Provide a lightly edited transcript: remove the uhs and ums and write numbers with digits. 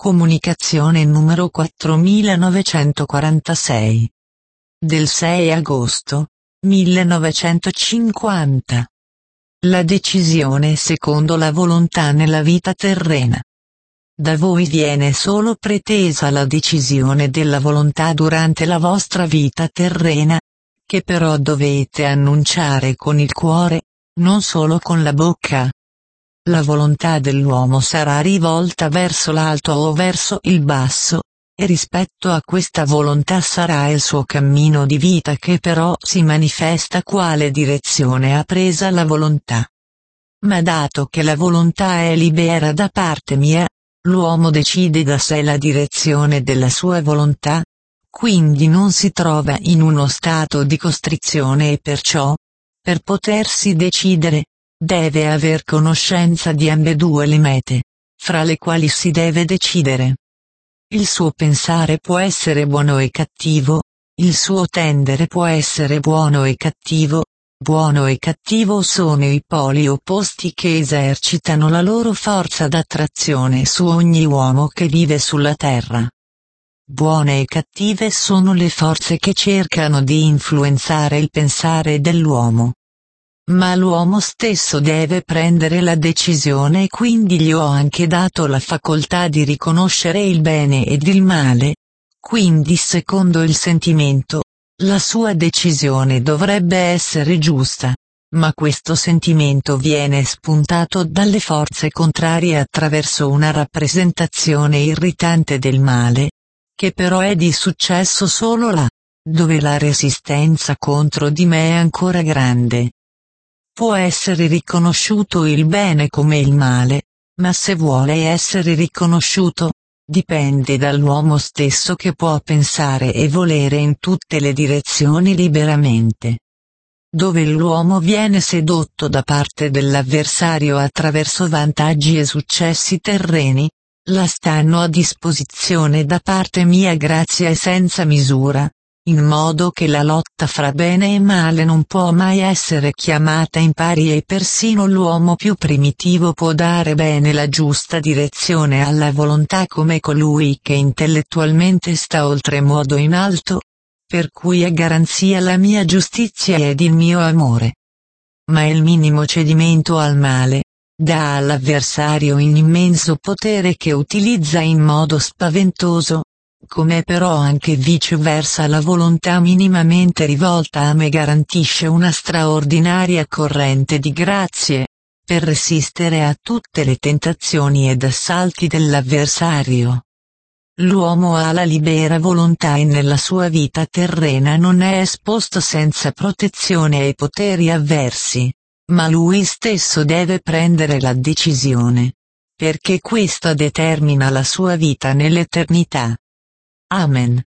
Comunicazione numero 4946. Del 6 agosto 1950. La decisione secondo la volontà nella vita terrena. Da voi viene solo pretesa la decisione della volontà durante la vostra vita terrena, che però dovete annunciare con il cuore, non solo con la bocca. La volontà dell'uomo sarà rivolta verso l'alto o verso il basso, e rispetto a questa volontà sarà il suo cammino di vita che però si manifesta quale direzione ha presa la volontà. Ma dato che la volontà è libera da parte mia, l'uomo decide da sé la direzione della sua volontà, quindi non si trova in uno stato di costrizione e perciò, per potersi decidere, deve aver conoscenza di ambedue le mete, fra le quali si deve decidere. Il suo pensare può essere buono e cattivo, il suo tendere può essere buono e cattivo sono i poli opposti che esercitano la loro forza d'attrazione su ogni uomo che vive sulla terra. Buone e cattive sono le forze che cercano di influenzare il pensare dell'uomo. Ma l'uomo stesso deve prendere la decisione e quindi gli ho anche dato la facoltà di riconoscere il bene ed il male, quindi secondo il sentimento, la sua decisione dovrebbe essere giusta, ma questo sentimento viene spuntato dalle forze contrarie attraverso una rappresentazione irritante del male, che però è di successo solo là, dove la resistenza contro di me è ancora grande. Può essere riconosciuto il bene come il male, ma se vuole essere riconosciuto, dipende dall'uomo stesso che può pensare e volere in tutte le direzioni liberamente. Dove l'uomo viene sedotto da parte dell'avversario attraverso vantaggi e successi terreni, la stanno a disposizione da parte mia grazia e senza misura, in modo che la lotta fra bene e male non può mai essere chiamata in pari e persino l'uomo più primitivo può dare bene la giusta direzione alla volontà come colui che intellettualmente sta oltremodo in alto, per cui è garanzia la mia giustizia ed il mio amore. Ma il minimo cedimento al male dà all'avversario un immenso potere che utilizza in modo spaventoso, come però anche viceversa la volontà minimamente rivolta a me garantisce una straordinaria corrente di grazie, per resistere a tutte le tentazioni ed assalti dell'avversario. L'uomo ha la libera volontà e nella sua vita terrena non è esposto senza protezione ai poteri avversi, ma lui stesso deve prendere la decisione, perché questa determina la sua vita nell'eternità. Amen.